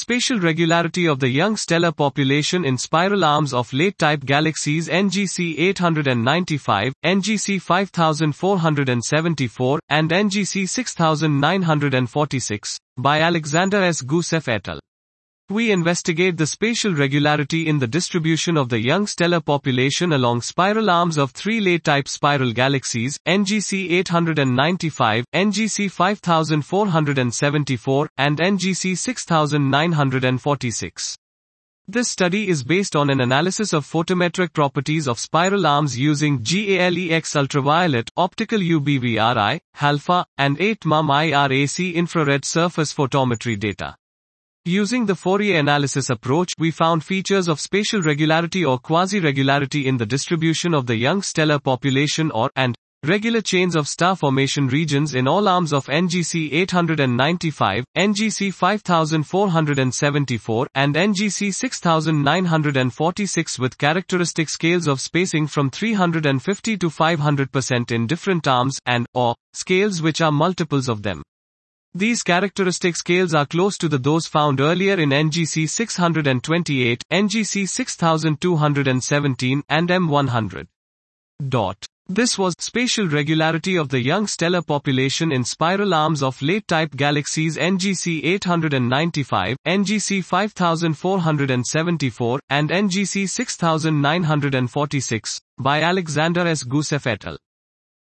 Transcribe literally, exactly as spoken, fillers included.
spatial regularity of the young stellar population in spiral arms of late-type galaxies N G C eight ninety-five, N G C five four seventy-four, and N G C six nine forty-six, by Alexander S. Gusev et al. We investigate the spatial regularity in the distribution of the young stellar population along spiral arms of three late-type spiral galaxies, N G C eight ninety-five, N G C five four seventy-four, and N G C six nine forty-six. This study is based on an analysis of photometric properties of spiral arms using GALEX ultraviolet, optical U V B R I, alpha, and eight M U M I R A C infrared surface photometry data. Using the Fourier analysis approach, we found features of spatial regularity or quasi-regularity in the distribution of the young stellar population or, and, regular chains of star formation regions in all arms of N G C eight ninety-five, N G C five four seventy-four, and N G C six nine forty-six with characteristic scales of spacing from three hundred fifty to five hundred percent in different arms, and, or, scales which are multiples of them. These characteristic scales are close to the those found earlier in N G C six twenty-eight, N G C six two seventeen, and M one hundred. Dot. This was spatial regularity of the young stellar population in spiral arms of late-type galaxies N G C eight ninety-five, N G C five four seventy-four, and N G C six nine forty-six, by Alexander S. Gusev et al.